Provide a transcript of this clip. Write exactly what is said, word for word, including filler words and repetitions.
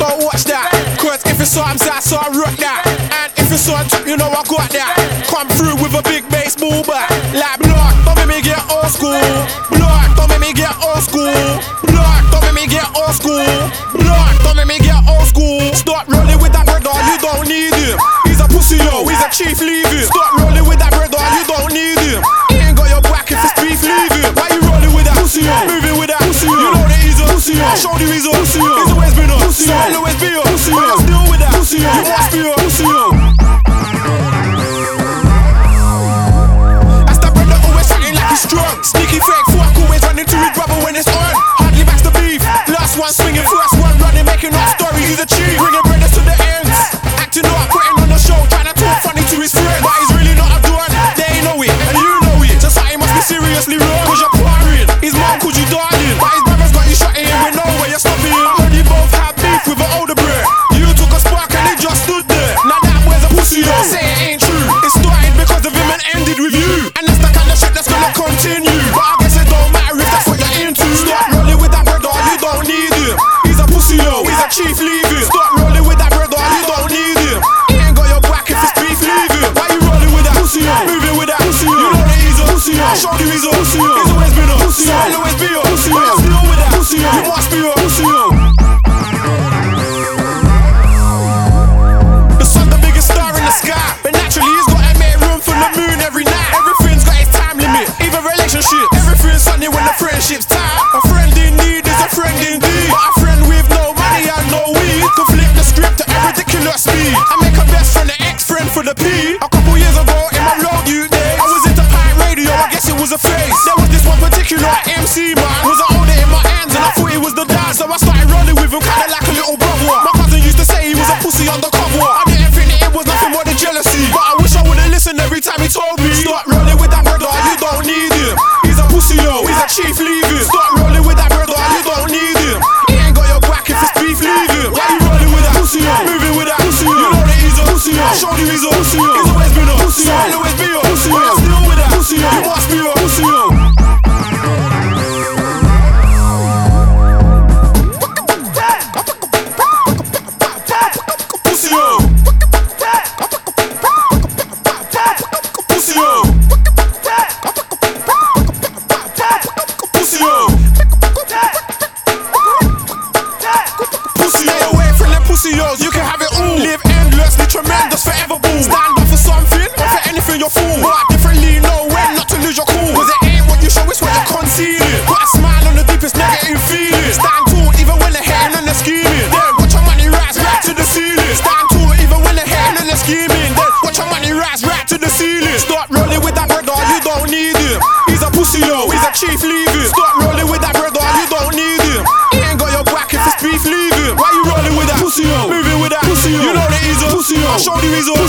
don't watch that. Cause if it's something that, so I rock that. And if it's on top, you know I got that. Come through with a big baseball bat. Like block, don't make me get old school. Block, don't make me get old school. Block, don't make me get old school. Block, don't make me get old school. Stop rolling with that brother, you don't need him. He's a pussy yo, he's a chief, leave him. Stop rolling with that brother, you don't need him. He ain't got your back if it's beef, leave him. Why you rolling with that pussy yo? Moving with that pussy yo. You know that he's a pussy yo. I showed you he's a pussy yo. He's always been a pussy yo. He'll always be a pussy yo. I'm still with that pussy yo. You must be a pussy yo. That's that brother always fighting like he's strong. Sneaky fake fuck, always running to his brother when it's on. Hardly backs the beef. Last one swinging, first one running, making up story. He's a cheat, bringing brothers to the ends. Acting up, putting on the show, trying to talk funny to his friends. But he's really not a doan. They know it, and you know it. So something must be seriously wrong. Cause you're partying. His mom called you darling, but his brother's got you shutting in with no way you're stopping him. I heard you both had beef with an older bro. You took a spark and he just stood there. Now that boy's a pussy, don't say it ain't true. It started because of him and ended with you. And that's the kind of shit that's gonna continue. But I guess it don't matter if that's what you're into. Stop rolling with that brother, you don't need him. He's a pussy yo, he's a chief, leave him. Stop rolling with that brother, you don't need him. He ain't got your back if it's beef, leave him. Why you rolling with that pussy yo? Moving with that pussy yo. You know that he's a pussy yo. I showed you he's a pussy yo. He's always been a pussy yo. He'll always be a pussy yo. I'm still with that pussy yo. You must be a pussy yo. The sun's the biggest star in the sky, but naturally he's gotta make room for the moon every night. Everything's got its time limit, even relationships. Everything's sunny when the friendship's tight. A friend in need is a friend indeed, but a friend with no money and no weed can flip the script at a ridiculous speed. I make a best friend, an ex-friend for the P. A couple years ago in my road youth days, I was into pirate radio, I guess it was a phase. There was this one particular M C man, was an older in my hands and I thought he was the dad. So I started rolling with him kinda like a little brother. My cousin used to say he was a pussy undercover. I didn't think that it was nothing more than jealousy, but I wish I would've listened every time he told me. Stop rolling with that brother, you don't need him. He's a pussy yo, he's a chief, leave him. Stop rolling with that brother, you don't need him. He ain't got your back if it's beef, leave him. Why you rolling with that pussy yo? Moving with that pussy yo. You know that he's a pussy yo. I showed you he's a pussy yo. He's always been a pussy yo. He'll always be a pussy yo. I'm still with that pussy yo. You must be a pussy yo. Pussy yo. Pussy yo. Pussy yo. Pussy yo. Away from them pussy yos, you can have it all. Live endlessly, tremendous, forever ball. Stand up for something, or for anything you're fool. But differently, know when not to lose your cool. Cause it ain't what you show, it's what you're concealing. Put a smile on the deepest negative feeling. Stand tall, even when they're hating and they're scheming. Then watch your money rise right to the ceiling. Stand tall, even when they're hating and they're scheming. Then watch your money rise right to the ceiling. Start rolling with that brother, you don't need him. He's a pussy yo, he's a chief, leave him. Start rolling with that brother, you don't need him. He ain't got your back if it's beef, leave him. Why you rolling with that pussy yo? Moving with that pussy yo. You know that he's a pussy yo. I showed you he's a